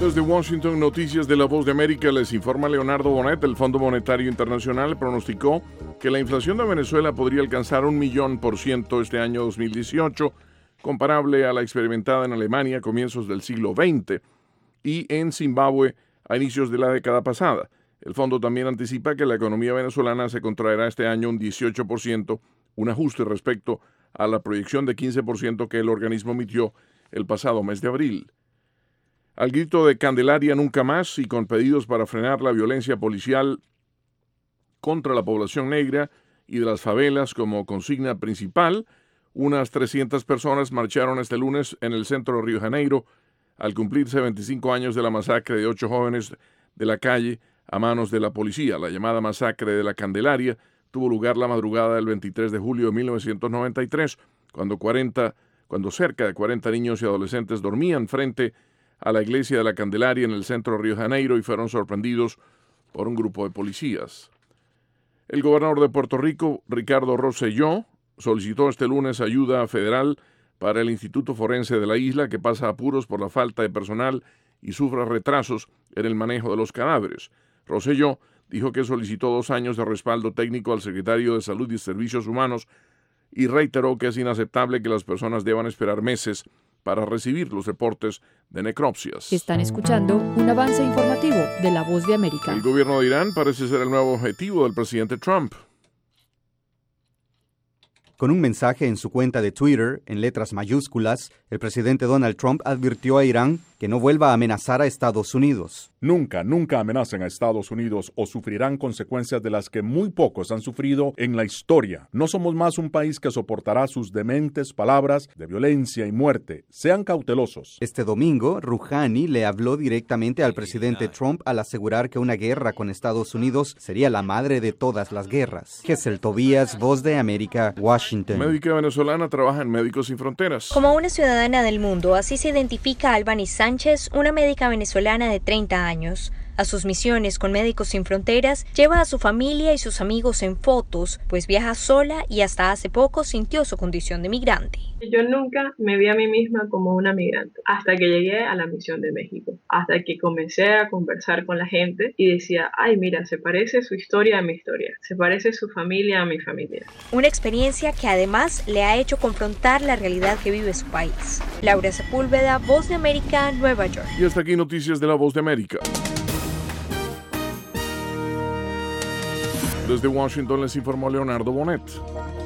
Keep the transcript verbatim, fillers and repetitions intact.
Desde Washington, noticias de La Voz de América, les informa Leonardo Bonet. El Fondo Monetario Internacional pronosticó que la inflación de Venezuela podría alcanzar un millón por ciento este año dos mil dieciocho, comparable a la experimentada en Alemania a comienzos del siglo veinte y en Zimbabue a inicios de la década pasada. El fondo también anticipa que la economía venezolana se contraerá este año un dieciocho por ciento, un ajuste respecto a la proyección de quince por ciento que el organismo emitió el pasado mes de abril. Al grito de Candelaria nunca más y con pedidos para frenar la violencia policial contra la población negra y de las favelas como consigna principal, unas trescientas personas marcharon este lunes en el centro de Río de Janeiro al cumplirse veinticinco años de la masacre de ocho jóvenes de la calle a manos de la policía. La llamada masacre de la Candelaria tuvo lugar la madrugada del veintitrés de julio de mil novecientos noventa y tres, cuando, cuarenta, cuando cerca de cuarenta niños y adolescentes dormían frente a la iglesia de la Candelaria en el centro de Río de Janeiro y fueron sorprendidos por un grupo de policías. El gobernador de Puerto Rico, Ricardo Rosselló, solicitó este lunes ayuda federal para el Instituto Forense de la isla, que pasa apuros por la falta de personal y sufre retrasos en el manejo de los cadáveres. Rosselló dijo que solicitó dos años de respaldo técnico al secretario de Salud y Servicios Humanos y reiteró que es inaceptable que las personas deban esperar meses para recibir los reportes de necropsias. Están escuchando un avance informativo de La Voz de América. El gobierno de Irán parece ser el nuevo objetivo del presidente Trump. Con un mensaje en su cuenta de Twitter, en letras mayúsculas, el presidente Donald Trump advirtió a Irán que no vuelva a amenazar a Estados Unidos. Nunca, nunca amenacen a Estados Unidos o sufrirán consecuencias de las que muy pocos han sufrido en la historia. No somos más un país que soportará sus dementes palabras de violencia y muerte. Sean cautelosos. Este domingo, Rouhani le habló directamente al presidente Trump al asegurar que una guerra con Estados Unidos sería la madre de todas las guerras. Gesell Tobías, Voz de América, Washington. Médica venezolana trabaja en Médicos Sin Fronteras. Como una ciudadana del mundo, así se identifica a Albany Sánchez, una médica venezolana de treinta años. A sus misiones con Médicos Sin Fronteras, lleva a su familia y sus amigos en fotos, pues viaja sola y hasta hace poco sintió su condición de migrante. Yo nunca me vi a mí misma como una migrante, hasta que llegué a la misión de México, hasta que comencé a conversar con la gente y decía, ay mira, se parece su historia a mi historia, se parece su familia a mi familia. Una experiencia que además le ha hecho confrontar la realidad que vive su país. Laura Sepúlveda, Voz de América, Nueva York. Y hasta aquí noticias de La Voz de América. Desde Washington les informó Leonardo Bonet.